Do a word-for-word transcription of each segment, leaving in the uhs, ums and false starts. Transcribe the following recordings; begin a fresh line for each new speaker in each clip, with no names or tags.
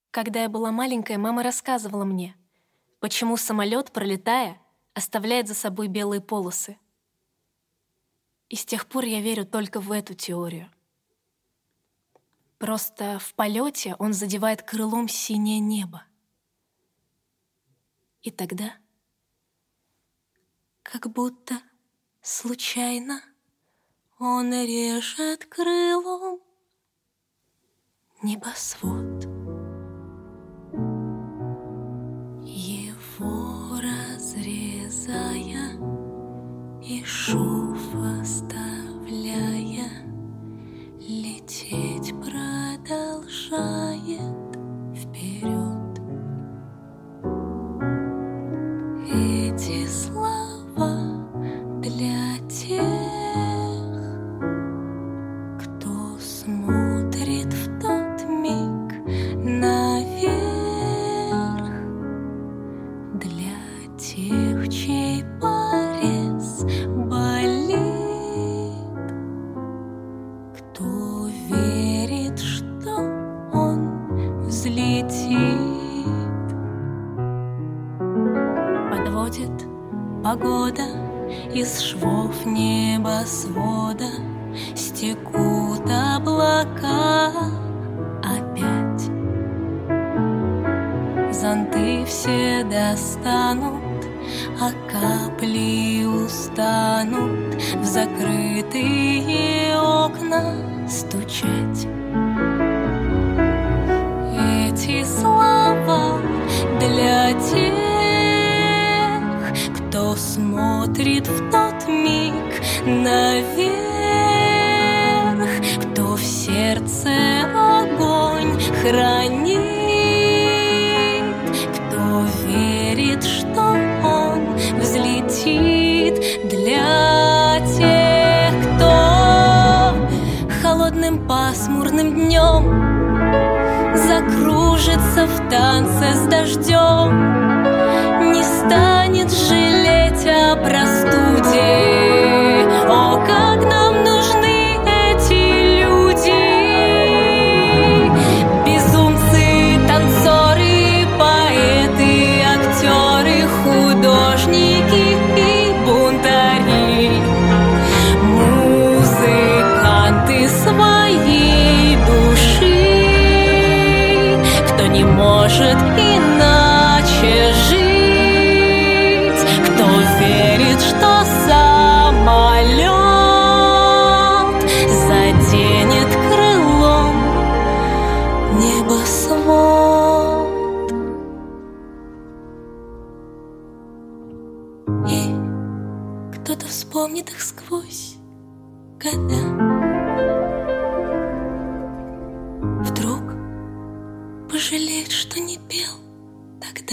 Когда я была маленькая, мама рассказывала мне, почему самолет, пролетая, оставляет за собой белые полосы. И с тех пор я верю только в эту теорию. Просто в полете он задевает крылом синее небо. И тогда, как будто случайно, он режет крылом небосвод. Его разрезая и шов оставляя, лететь продолжает вперед. Эти слова для тех, кто смотрит в тот миг наверх, для тех, чей порез болит, кто верит, что он взлетит. Подводит погода из швов небосвода, стекут облака опять. Зонты все достанут, а капли устанут в закрытые окна стучать. Эти слова для тех, кто смотрит в тот миг наверх, кто в сердце огонь хранит, кто верит, что он взлетит. Для тех, кто холодным пасмурным днем закружится в танце с дождем, не станет жалеть о простуде. О, как нам нужны эти люди! Безумцы, танцоры, поэты, актеры, художники и бунтари, музыканты своей души, кто не может иначе жить, кто верит, что самолет заденет крылом небосвод. И кто-то вспомнит их сквозь года. Вдруг пожалеет, что не пел тогда.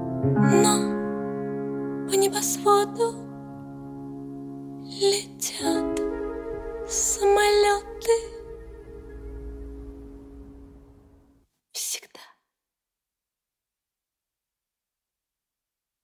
Но по небосводу летят